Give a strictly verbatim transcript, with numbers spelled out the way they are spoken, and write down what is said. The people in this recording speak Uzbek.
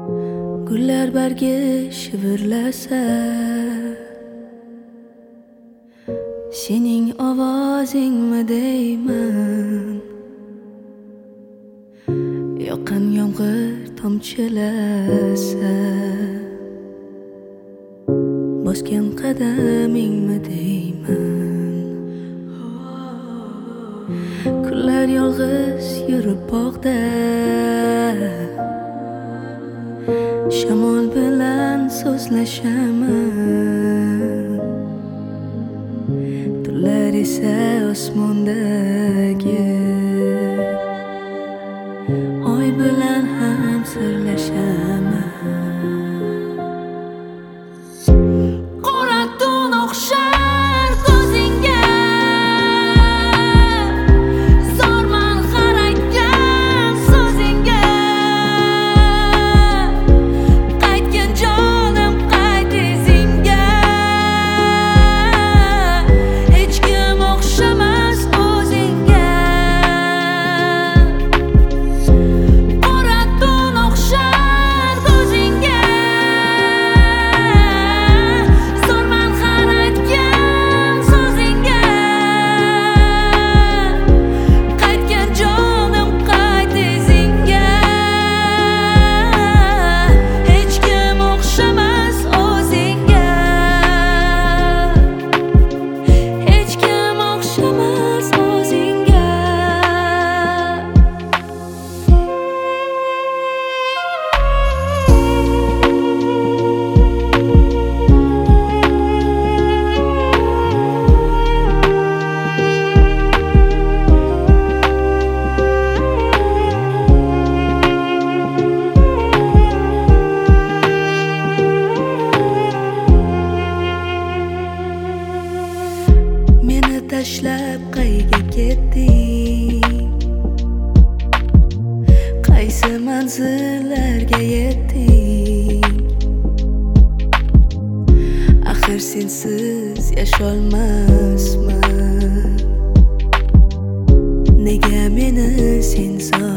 Gullar bargi shivirlasa, sening ovozingmi deyman. Yoqqan yomg'ir tomchilasa, bosgan qadamingmi deyman. Kunlar yolg'iz yurib bog'da, shamol bilan so'zlashaman. Tunlar esa osmondagi oy bilan ham sirlashaman. Qora tun o'xshar ko'zingga, zorman qarayotgan so'zingga. Qaytgin jonim, qayt izingga. Hech kim o'xshamas o'zingga. Qora tun o'xshar ko'zingga, zorman qarayotgan so'zingga. Qaytgin jonim, qayt izingga. Hech kim o'xshamas o'zingga. Hech kim o'xshamas o'zingga. Meni tashlab qayga ketding? Qaysi manzillarga yetding? Axir sensiz yasholmasman. Nega meni sen